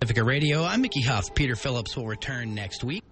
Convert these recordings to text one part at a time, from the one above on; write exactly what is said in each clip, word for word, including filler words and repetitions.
Pacifica Radio. I'm Mickey Huff. Peter Phillips will return next week.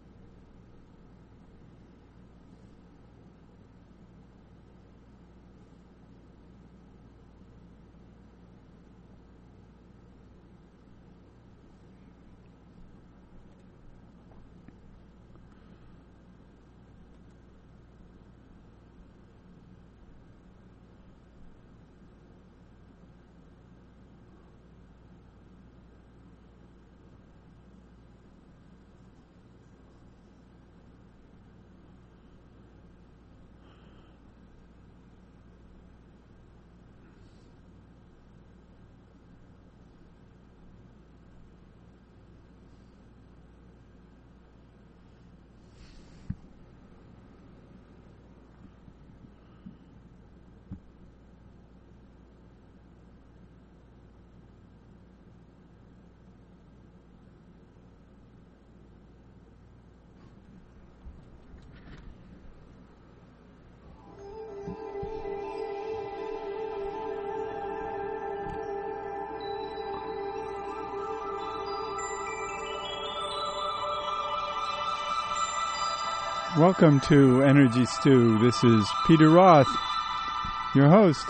Welcome to Energy Stew. This is Peter Roth, your host,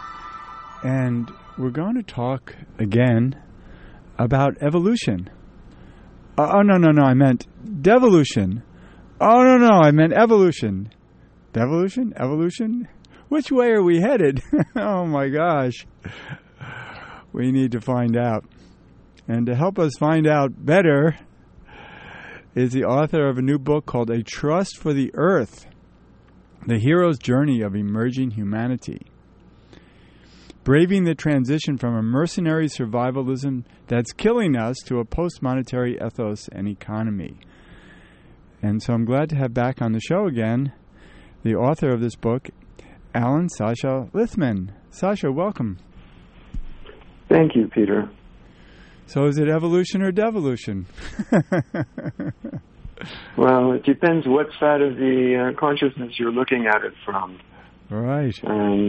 and we're going to talk again about evolution. Uh, oh, no, no, no, I meant devolution. Oh, no, no, I meant evolution. Devolution? Evolution? Which way are we headed? Oh, my gosh. We need to find out. And to help us find out better is the author of a new book called A Trust for the Earth, The Hero's Journey of Emerging Humanity. Braving the transition from a mercenary survivalism that's killing us to a post-monetary ethos and economy. And so I'm glad to have back on the show again the author of this book, Alan Sasha Littman. Sasha, welcome. Thank you, Peter. So is it evolution or devolution? Well, it depends what side of the uh, consciousness you're looking at it from. Right. And,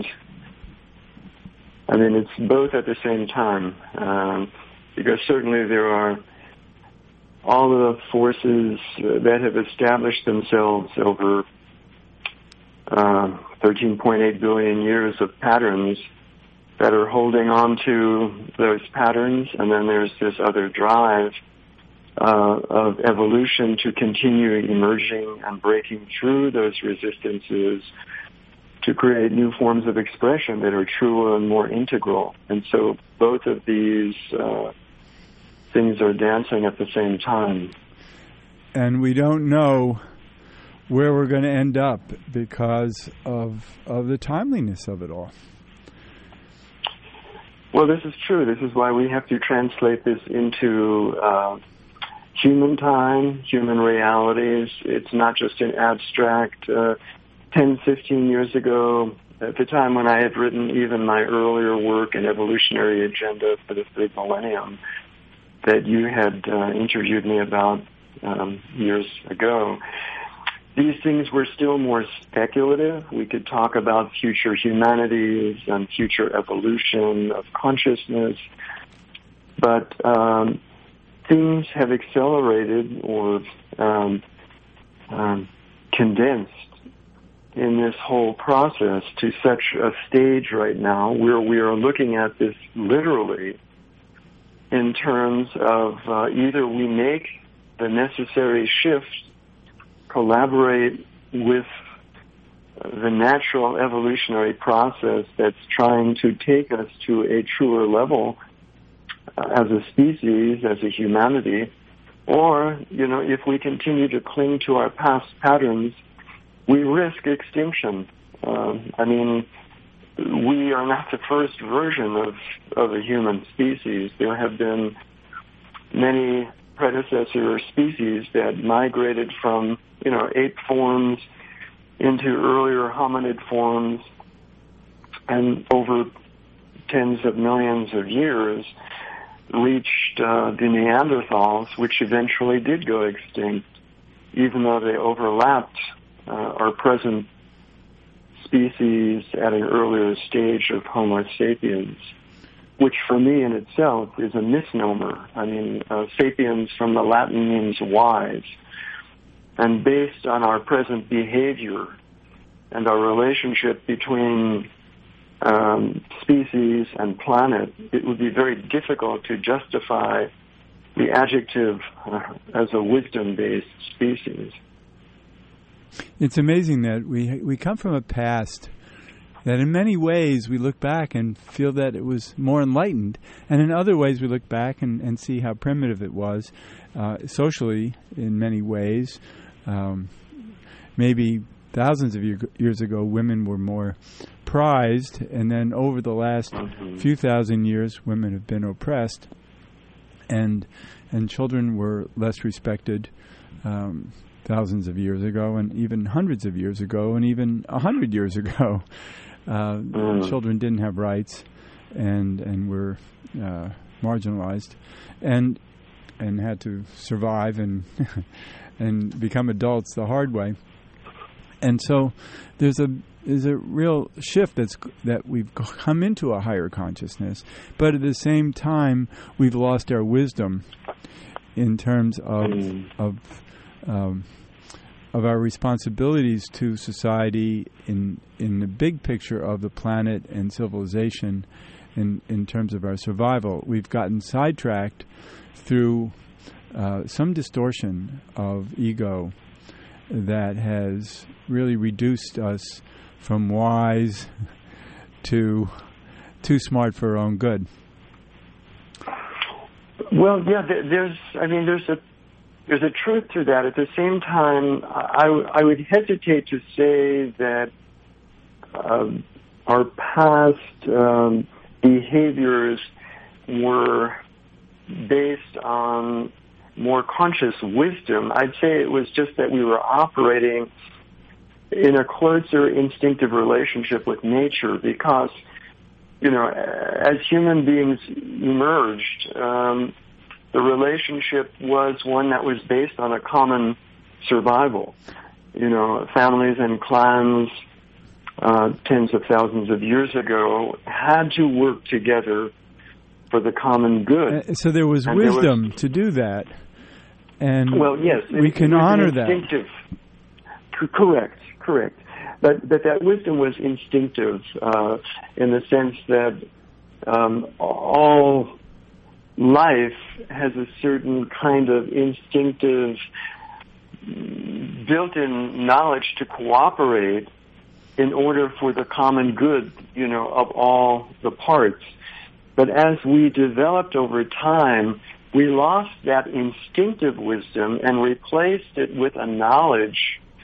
I mean, it's both at the same time. Um, because certainly there are all of the forces that have established themselves over uh, thirteen point eight billion years of patterns that are holding on to those patterns, and then there's this other drive uh, of evolution to continue emerging and breaking through those resistances to create new forms of expression that are truer and more integral. And so both of these uh, things are dancing at the same time. And we don't know where we're going to end up because of of the timeliness of it all. Well, this is true. This is why we have to translate this into uh, human time, human realities. It's not just an abstract. Uh, ten, fifteen years ago, at the time when I had written even my earlier work, An Evolutionary Agenda for the Third Millennium, that you had uh, interviewed me about um, years ago, these things were still more speculative. We could talk about future humanities and future evolution of consciousness, but um, things have accelerated or um, um, condensed in this whole process to such a stage right now where we are looking at this literally in terms of uh, either we make the necessary shift, collaborate with the natural evolutionary process that's trying to take us to a truer level uh, as a species, as a humanity, or, you know, if we continue to cling to our past patterns, we risk extinction. Um, I mean, we are not the first version of, of a human species. There have been many predecessor species that migrated from, you know, ape forms into earlier hominid forms, and over tens of millions of years reached uh, the Neanderthals, which eventually did go extinct, even though they overlapped uh, our present species at an earlier stage of Homo sapiens. which for me in itself is a misnomer. I mean, uh, sapiens from the Latin means wise. And based on our present behavior and our relationship between um, species and planet, it would be very difficult to justify the adjective uh, as a wisdom-based species. It's amazing that we we come from a past that in many ways we look back and feel that it was more enlightened, and in other ways we look back and, and see how primitive it was uh, socially in many ways. Um, maybe thousands of year, years ago women were more prized, and then over the last mm-hmm. few thousand years women have been oppressed, and and children were less respected um, thousands of years ago, and even hundreds of years ago, and even a hundred years ago. Uh, mm. Children didn't have rights, and and were uh, marginalized, and and had to survive and and become adults the hard way. And so there's a there's a real shift that's that we've come into a higher consciousness, but at the same time we've lost our wisdom in terms of mm. of um, of our responsibilities to society in in the big picture of the planet and civilization in, in terms of our survival. We've gotten sidetracked through uh, some distortion of ego that has really reduced us from wise to too smart for our own good. Well, yeah, there's, I mean, there's a There's a truth to that. At the same time, I, I would hesitate to say that um, our past um, behaviors were based on more conscious wisdom. I'd say it was just that we were operating in a closer instinctive relationship with nature because, you know, as human beings emerged, um, the relationship was one that was based on a common survival. You know, families and clans uh, tens of thousands of years ago had to work together for the common good. Uh, so there was and wisdom there was, to do that. And well, yes, we it, can it honor that. C- correct, correct. But, but that wisdom was instinctive uh, in the sense that um, all life has a certain kind of instinctive built-in knowledge to cooperate in order for the common good, you know, of all the parts. But as we developed over time, we lost that instinctive wisdom and replaced it with a knowledge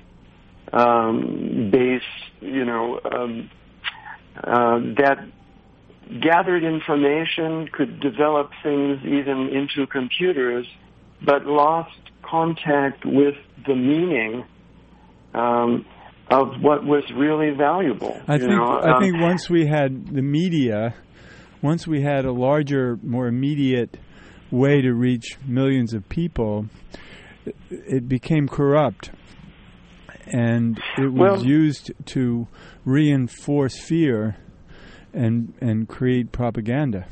um, base, you know, um, uh, that gathered information, could develop things even into computers, but lost contact with the meaning um, of what was really valuable. I think know? I um, think once we had the media, once we had a larger, more immediate way to reach millions of people, it became corrupt, and it was well, used to reinforce fear and and create propaganda.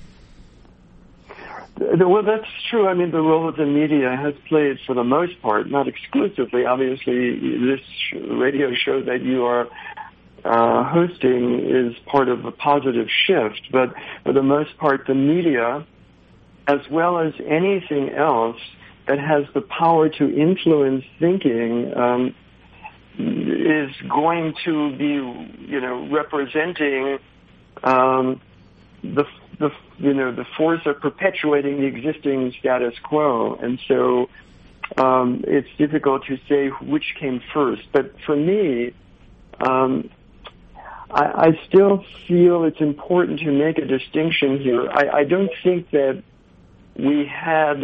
Well, that's true. I mean, the role of the media has played, for the most part, not exclusively. Obviously, this radio show that you are uh, hosting is part of a positive shift, but for the most part, the media, as well as anything else that has the power to influence thinking, um, is going to be, you know, representing Um, the the you know the force of perpetuating the existing status quo, and so um, it's difficult to say which came first. But for me, um, I, I still feel it's important to make a distinction here. I, I don't think that we had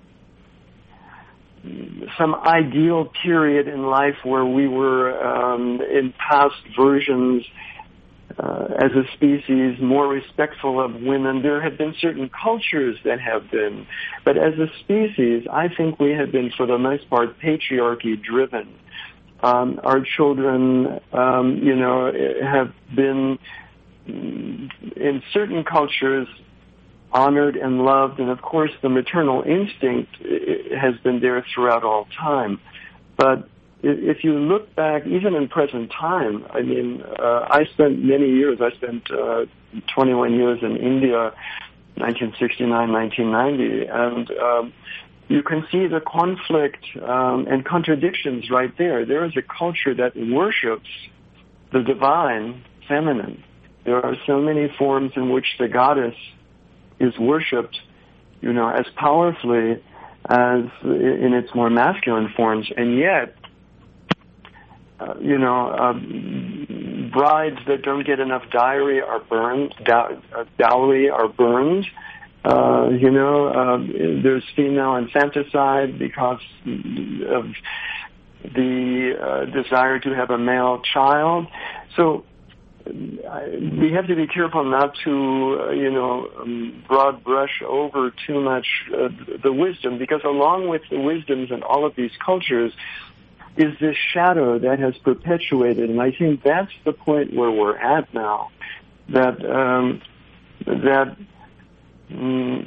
some ideal period in life where we were um, in past versions. Uh, as a species, more respectful of women. There have been certain cultures that have been. But as a species, I think we have been, for the most part, patriarchy-driven. Um, our children, um, you know, have been, in certain cultures, honored and loved, and of course the maternal instinct has been there throughout all time. But if you look back, even in present time, I mean, uh, I spent many years, I spent uh, twenty-one years in India, nineteen sixty-nine, nineteen ninety, and um, you can see the conflict um, and contradictions right there. There is a culture that worships the divine feminine. There are so many forms in which the goddess is worshipped, you know, as powerfully as in its more masculine forms, and yet, uh, you know, uh, brides that don't get enough dowry are burned. Dow- uh, dowry are burned. Uh, you know, uh, there's female infanticide because of the uh, desire to have a male child. So we have to be careful not to, uh, you know, um, broad brush over too much uh, the wisdom, because along with the wisdoms in all of these cultures is this shadow that has perpetuated, and I think that's the point where we're at now, that um, that um,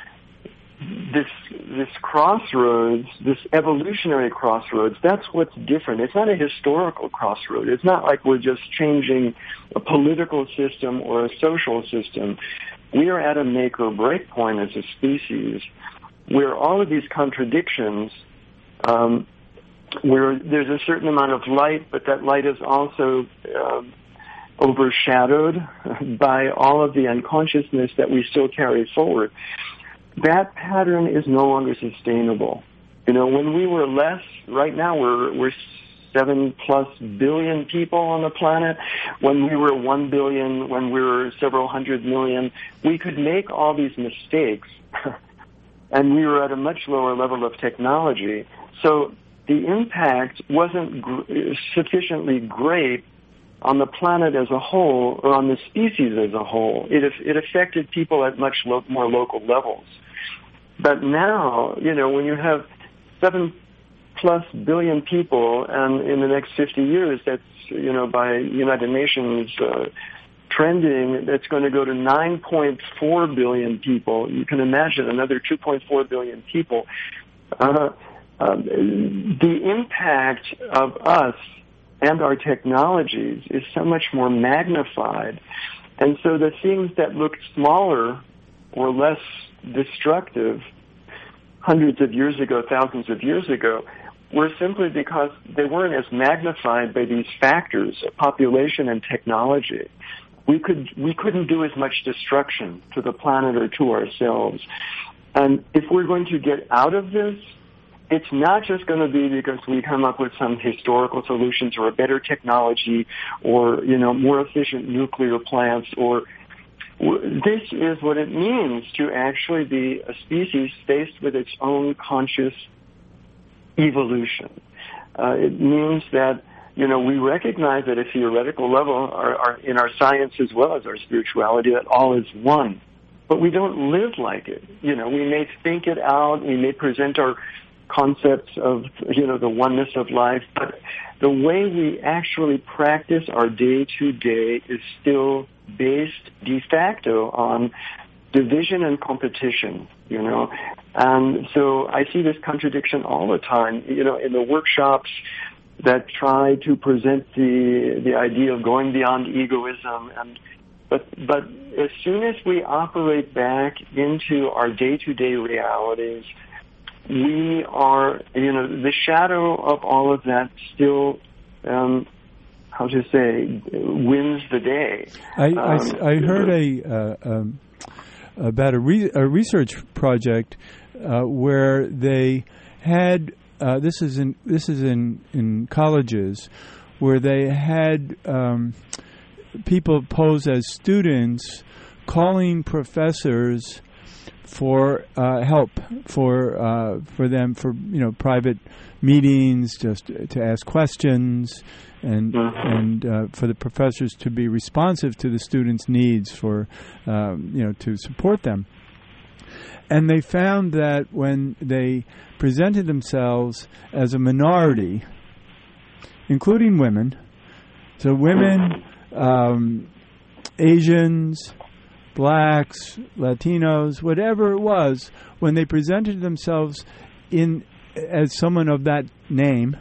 this this crossroads, this evolutionary crossroads, that's what's different. It's not a historical crossroad. It's not like we're just changing a political system or a social system. We are at a make or break point as a species where all of these contradictions, um, where there's a certain amount of light, but that light is also uh, overshadowed by all of the unconsciousness that we still carry forward. That pattern is no longer sustainable. You know, when we were less, right now we're we're seven plus billion people on the planet. When we were one billion, when we were several hundred million, we could make all these mistakes, and we were at a much lower level of technology. So the impact wasn't gr- sufficiently great on the planet as a whole, or on the species as a whole. It it affected people at much lo- more local levels. But now, you know, when you have seven plus billion people, and in the next fifty years, that's, you know, by United Nations uh, trending, that's going to go to nine point four billion people. You can imagine another two point four billion people. Uh, uh, the impact of us and our technologies is so much more magnified. And so the things that looked smaller or less destructive hundreds of years ago, thousands of years ago, were simply because they weren't as magnified by these factors of population and technology. We could, we couldn't do as much destruction to the planet or to ourselves. And if we're going to get out of this, it's not just going to be because we come up with some historical solutions or a better technology or, you know, more efficient nuclear plants, or this is what it means to actually be a species faced with its own conscious evolution. Uh, it means that, you know, we recognize at a theoretical level, our, our, in our science as well as our spirituality, that all is one. But we don't live like it. You know, we may think it out, we may present our concepts of, you know, the oneness of life, but the way we actually practice our day-to-day is still based de facto on division and competition, you know. And so I see this contradiction all the time, you know, in the workshops that try to present the the idea of going beyond egoism. And but but as soon as we operate back into our day-to-day realities, we are, you know, the shadow of all of that still, um, how to say, wins the day. I, um, I, I heard a uh, um, about a, re- a research project uh, where they had uh, this is in this is in, in colleges where they had um, people pose as students calling professors for uh, help for uh, for them for you know private meetings, just to ask questions, and and uh, for the professors to be responsive to the students' needs for um, you know to support them. And they found that when they presented themselves as a minority, including women, so women, um, Asians, blacks, Latinos, whatever it was, when they presented themselves in as someone of that name,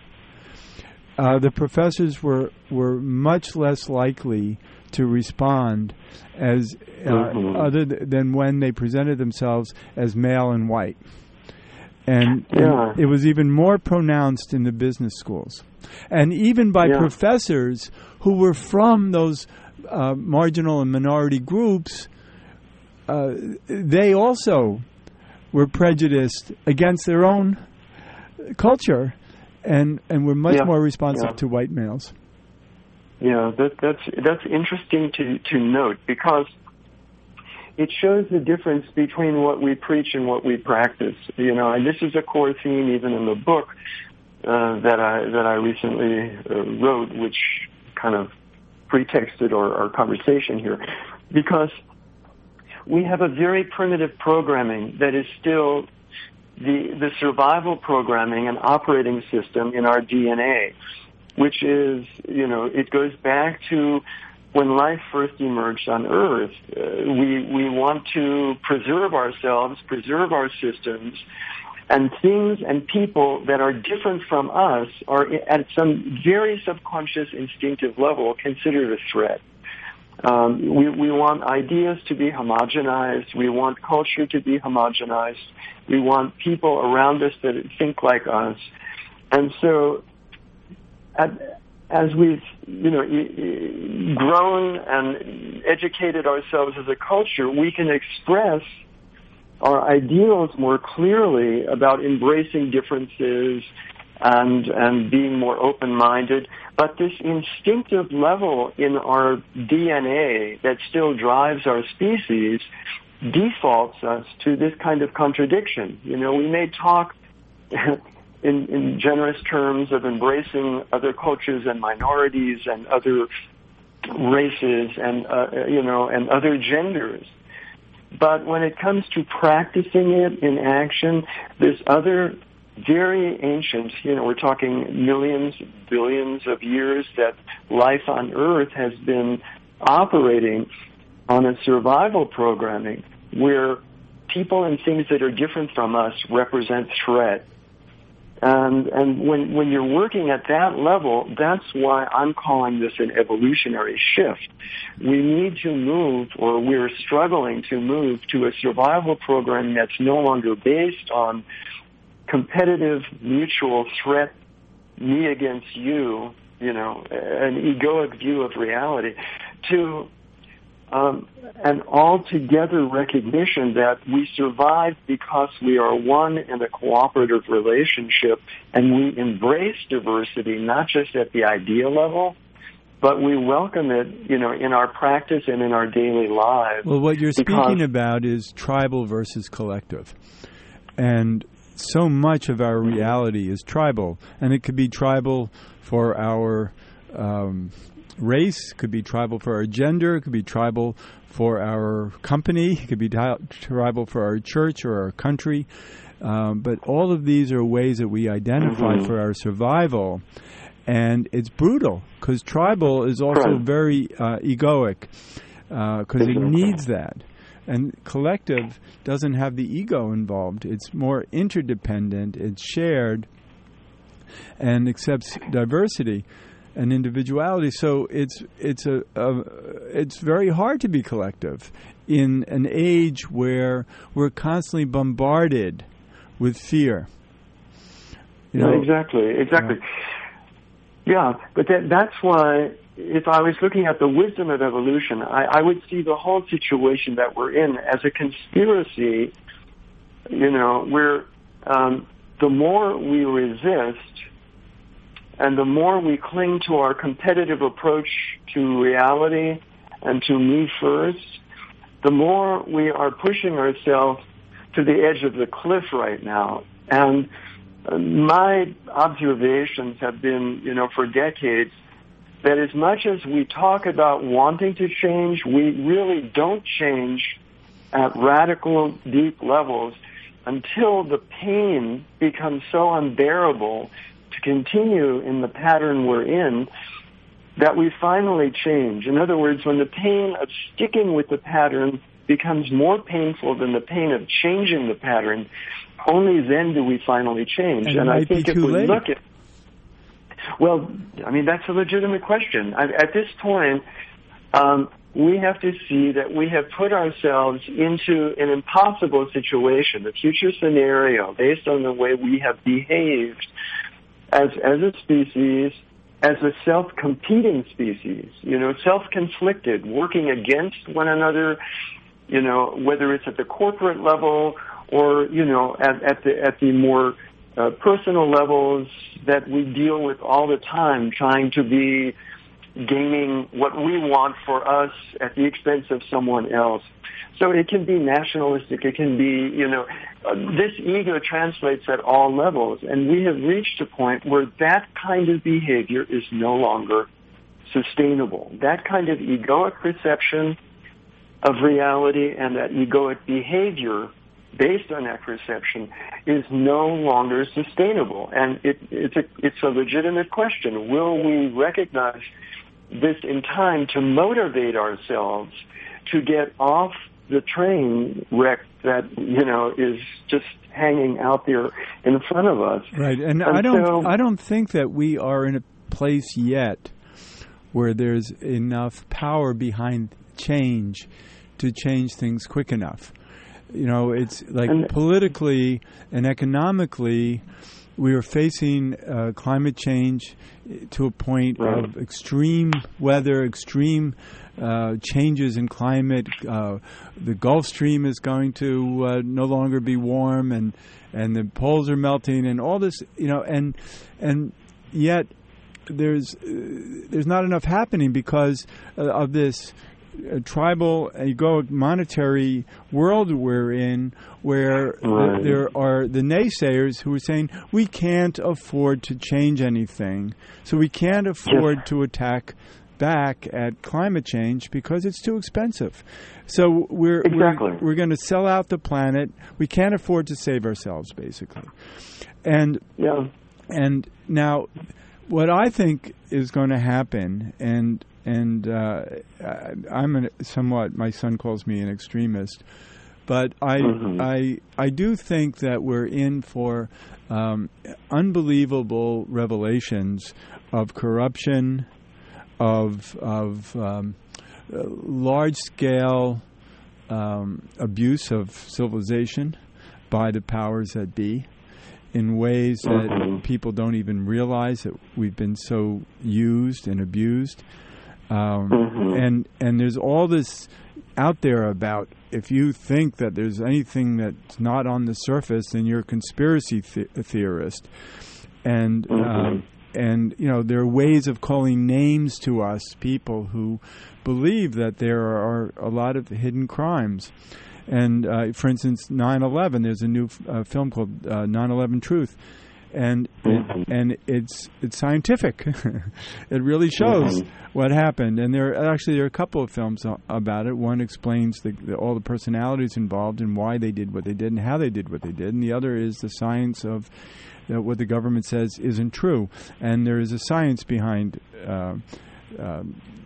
uh, the professors were were much less likely to respond as uh, mm-hmm. other th- than when they presented themselves as male and white. And, yeah. and it was even more pronounced in the business schools. And even by yeah. professors who were from those uh, marginal and minority groups, uh, they also were prejudiced against their own culture and, and were much yeah. more responsive yeah. to white males. Yeah, that, that's that's interesting to, to note, because it shows the difference between what we preach and what we practice. You know, and this is a core theme even in the book uh, that I that I recently uh, wrote, which kind of pretexted our, our conversation here, because we have a very primitive programming that is still the the survival programming and operating system in our D N A, which is, you know, it goes back to when life first emerged on Earth. Uh, we we want to preserve ourselves, preserve our systems, and things and people that are different from us are at some very subconscious, instinctive level considered a threat. Um, we, we want ideas to be homogenized. We want culture to be homogenized. We want people around us that think like us. And so, at, as we've, you know, grown and educated ourselves as a culture, we can express our ideals more clearly about embracing differences and and being more open-minded. But this instinctive level in our D N A that still drives our species defaults us to this kind of contradiction. You know, we may talk in, in generous terms of embracing other cultures and minorities and other races and, uh, you know, and other genders. But when it comes to practicing it in action, this other very ancient, you know, we're talking millions, billions of years that life on Earth has been operating on a survival programming where people and things that are different from us represent threat. And, and when, when you're working at that level, that's why I'm calling this an evolutionary shift. We need to move, or we're struggling to move, to a survival program that's no longer based on competitive mutual threat, me against you, you know, an egoic view of reality, to um, an altogether recognition that we survive because we are one in a cooperative relationship, and we embrace diversity not just at the idea level, but we welcome it, you know, in our practice and in our daily lives. Well, what you're speaking about is tribal versus collective. And so much of our reality is tribal, and it could be tribal for our um, race, could be tribal for our gender, it could be tribal for our company, it could be tri- tribal for our church or our country. Um, but all of these are ways that we identify mm-hmm. for our survival, and it's brutal because tribal is also right. very uh, egoic because uh, it needs that. And collective doesn't have the ego involved. It's more interdependent, it's shared, and accepts diversity and individuality. So it's it's a, a it's very hard to be collective in an age where we're constantly bombarded with fear. You know, yeah, exactly, exactly. Yeah, yeah but that, that's why, if I was looking at the wisdom of evolution, I, I would see the whole situation that we're in as a conspiracy, you know, where um, the more we resist and the more we cling to our competitive approach to reality and to me first, the more we are pushing ourselves to the edge of the cliff right now. And uh, my observations have been, you know, for decades, that as much as we talk about wanting to change, we really don't change at radical, deep levels until the pain becomes so unbearable to continue in the pattern we're in that we finally change. In other words, when the pain of sticking with the pattern becomes more painful than the pain of changing the pattern, only then do we finally change. And, and it I might think be if too we late. look at, well, I mean, that's a legitimate question. I, at this point, um, we have to see that we have put ourselves into an impossible situation, a future scenario, based on the way we have behaved as as a species, as a self-competing species, you know, self-conflicted, working against one another, you know, whether it's at the corporate level or, you know, at, at the at the more uh, personal levels that we deal with all the time, trying to be gaining what we want for us at the expense of someone else. So it can be nationalistic. It can be, you know, uh, this ego translates at all levels. And we have reached a point where that kind of behavior is no longer sustainable. That kind of egoic perception of reality and that egoic behavior based on that perception is no longer sustainable. And it, it's, a, it's a legitimate question. Will we recognize this in time to motivate ourselves to get off the train wreck that, you know, is just hanging out there in front of us? Right, and, and I don't, so, I don't think that we are in a place yet where there's enough power behind change to change things quick enough. You know, it's like and, politically and economically, we are facing uh, climate change to a point right. of extreme weather, extreme uh, changes in climate. Uh, the Gulf Stream is going to uh, no longer be warm, and and the poles are melting, and all this, you know, and and yet there's uh, there's not enough happening because uh, of this uh, tribal, egoic, monetary world we're in, where right. th- there are the naysayers who are saying we can't afford to change anything, so we can't afford yes. to attack back at climate change because it's too expensive. So we're exactly. we're, we're going to sell out the planet. We can't afford to save ourselves, basically. And yeah. and now, what I think is going to happen, and and uh, I'm an, somewhat, my son calls me an extremist, but I mm-hmm. I I do think that we're in for um, unbelievable revelations of corruption, of of um, large scale um, abuse of civilization by the powers that be, in ways that mm-hmm. people don't even realize that we've been so used and abused. Um, mm-hmm. and and there's all this out there about, if you think that there's anything that's not on the surface, then you're a conspiracy the- theorist. And mm-hmm. um, and you know, there are ways of calling names to us, people who believe that there are a lot of hidden crimes. And uh, for instance, nine eleven, there's a new uh, film called uh, nine eleven Truth, and mm-hmm. it, and it's it's scientific. It really shows mm-hmm. what happened. And there actually there are a couple of films about it. One explains the, the, all the personalities involved and why they did what they did and how they did what they did, and the other is the science of uh, what the government says isn't true. And there is a science behind uh, uh,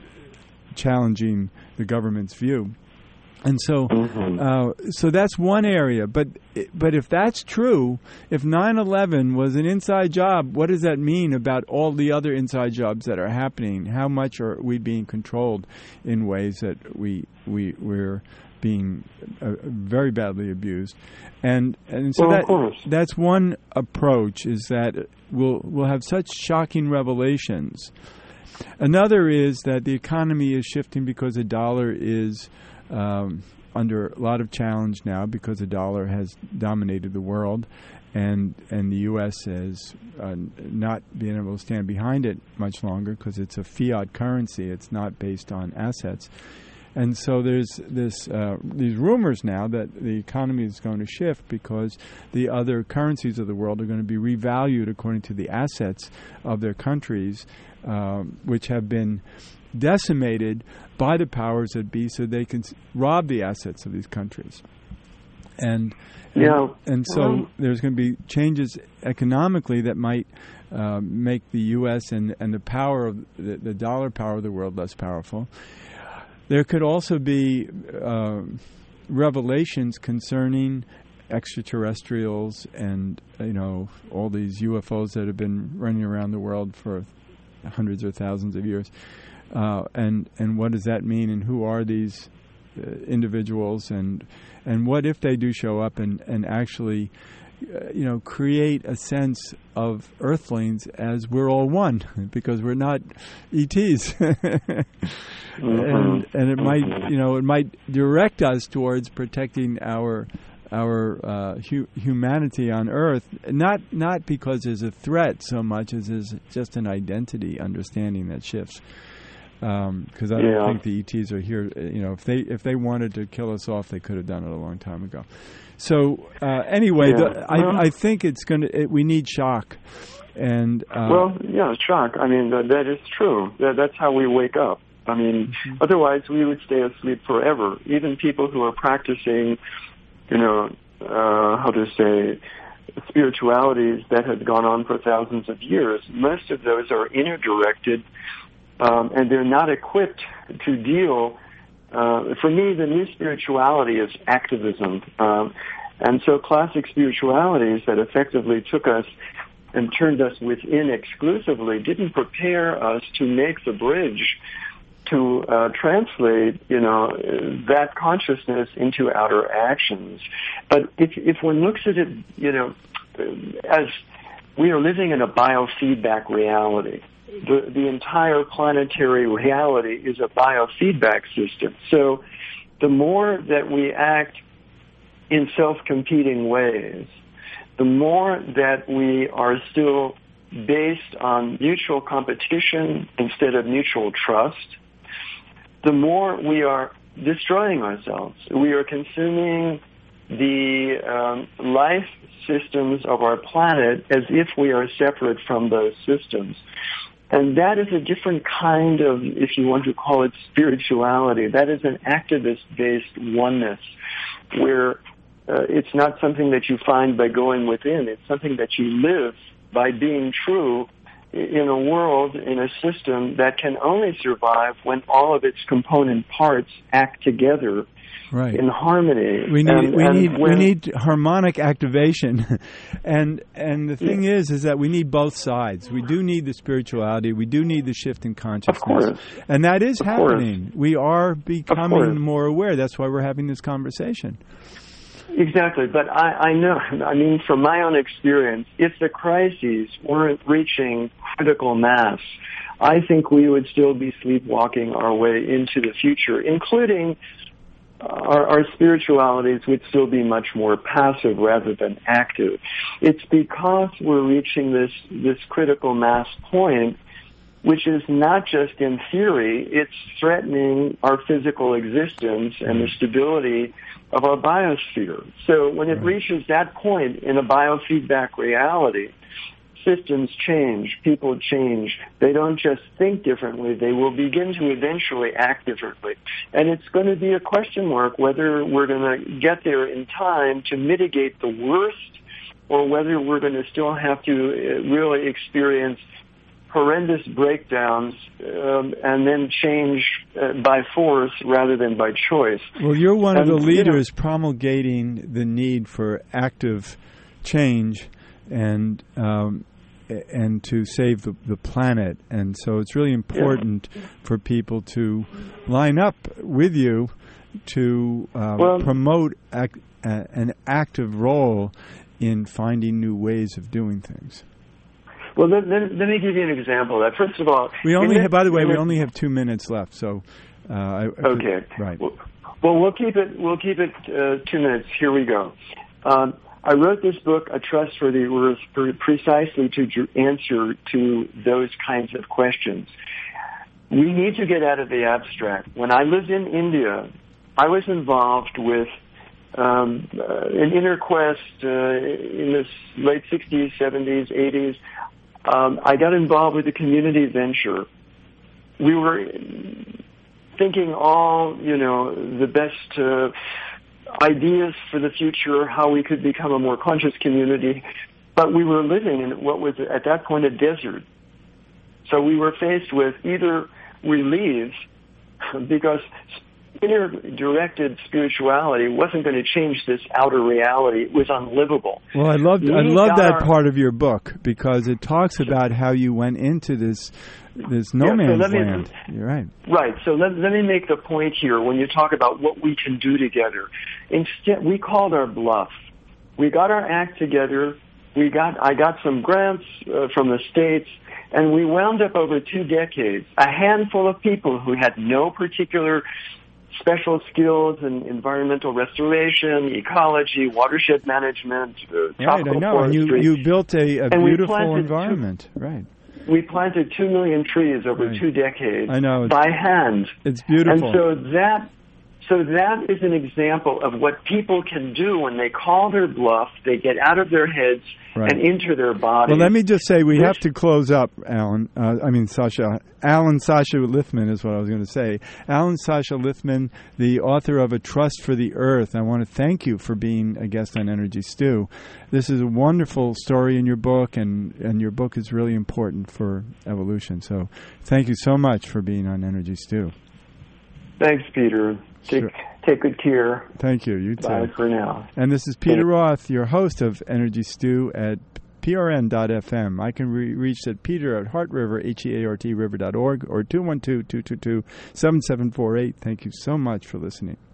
challenging the government's view. And so, mm-hmm. uh, so that's one area. But but if that's true, if nine eleven was an inside job, what does that mean about all the other inside jobs that are happening? How much are we being controlled in ways that we we we're being uh, very badly abused? And and so well, that that's one approach, is that we'll we'll have such shocking revelations. Another is that the economy is shifting because the dollar is Um, under a lot of challenge now, because the dollar has dominated the world, and and the U S has uh, not been able to stand behind it much longer because it's a fiat currency. It's not based on assets. And so there's this uh, these rumors now that the economy is going to shift because the other currencies of the world are going to be revalued according to the assets of their countries, um, which have been decimated by the powers that be, so they can rob the assets of these countries. And yeah. and, and so well, there's going to be changes economically that might uh, make the U S and, and the power of the, the dollar power of the world less powerful. There could also be uh, revelations concerning extraterrestrials and, you know, all these U F Os that have been running around the world for hundreds or thousands of years. Uh, and and what does that mean, and who are these uh, individuals, and and what if they do show up and, and actually, uh, you know, create a sense of Earthlings as we're all one, because we're not E Ts. mm-hmm. and and it might, you know, it might direct us towards protecting our our uh, hu- humanity on Earth, not not because there's a threat so much as there's just an identity understanding that shifts. Because um, I don't yeah. think the E Ts are here. You know, if they if they wanted to kill us off, they could have done it a long time ago. So uh, anyway, yeah. the, I, well, I think it's going to. It, we need shock. And uh, well, yeah, shock. I mean, that, that is true. That, that's how we wake up. I mean, mm-hmm. otherwise we would stay asleep forever. Even people who are practicing, you know, uh, how to say, spiritualities that have gone on for thousands of years, most of those are inner-directed, um, and they're not equipped to deal. Uh, for me, the new spirituality is activism. Um, and so classic spiritualities that effectively took us and turned us within exclusively didn't prepare us to make the bridge to uh, translate, you know, that consciousness into outer actions. But if if one looks at it, you know, as we are living in a biofeedback reality, the the entire planetary reality is a biofeedback system. So the more that we act in self-competing ways, the more that we are still based on mutual competition instead of mutual trust, the more we are destroying ourselves. We are consuming the um, life systems of our planet as if we are separate from those systems. And that is a different kind of, if you want to call it spirituality, that is an activist-based oneness, where uh, it's not something that you find by going within. It's something that you live by being true in a world, in a system that can only survive when all of its component parts act together, right, in harmony. We need and, we and need when, we need harmonic activation, and and the thing yeah. is is that we need both sides. We do need the spirituality. We do need the shift in consciousness, of course. And that is of happening. Course. We are becoming more aware. That's why we're having this conversation. Exactly, but I, I know, I mean, from my own experience, if the crises weren't reaching critical mass, I think we would still be sleepwalking our way into the future, including our, our spiritualities would still be much more passive rather than active. It's because we're reaching this, this critical mass point, which is not just in theory, it's threatening our physical existence and the stability of our biosphere. So when it reaches that point in a biofeedback reality, systems change, people change. They don't just think differently, they will begin to eventually act differently. And it's going to be a question mark whether we're going to get there in time to mitigate the worst, or whether we're going to still have to really experience horrendous breakdowns um, and then change uh, by force rather than by choice. Well, you're one and, of the leaders you know, promulgating the need for active change and um, and to save the, the planet. And so it's really important yeah. for people to line up with you to uh, well, promote ac- uh, an active role in finding new ways of doing things. Well, let, let, let me give you an example of that. First of all, we only have, this, by the way, we this, only have two minutes left. So, uh, I, okay, right. Well, well, we'll keep it. We'll keep it uh, two minutes. Here we go. Um, I wrote this book, A Trust for the Earth, precisely to answer to those kinds of questions. We need to get out of the abstract. When I lived in India, I was involved with um, uh, an inner quest uh, in the late sixties, seventies, eighties. Um, I got involved with a community venture. We were thinking all, you know, the best uh, ideas for the future, how we could become a more conscious community. But we were living in what was at that point a desert. So we were faced with either we leave, because inner-directed spirituality wasn't going to change this outer reality. It was unlivable. Well, I love we I love that our, part of your book, because it talks about how you went into this this no yeah, man's so me, land. You're right. Right. So let, let me make the point here when you talk about what we can do together. Instead, we called our bluff. We got our act together. We got I got some grants uh, from the States, and we wound up over two decades, a handful of people who had no particular special skills in environmental restoration, ecology, watershed management, uh, right, tropical I know. forestry. And you, you built a, a And we beautiful planted environment. Two, right. We planted two million trees over right. two decades I know. by hand. It's beautiful. And so that So that is an example of what people can do when they call their bluff, they get out of their heads right. and into their bodies. Well, let me just say, we This, have to close up, Alan. Uh, I mean, Sasha. Alan Sasha Lithman is what I was going to say. Alan Sasha Lithman, the author of A Trust for the Earth. I want to thank you for being a guest on Energy Stew. This is a wonderful story in your book, and, and your book is really important for evolution. So thank you so much for being on Energy Stew. Thanks, Peter. Take, Sure. take good care. Thank you. You too. Bye for now. And this is Peter Roth, your host of Energy Stew at P R N dot F M. I can be reached at Peter at Heart River, H E A R T River dot org, or two one two, two two two, seven seven four eight. Thank you so much for listening.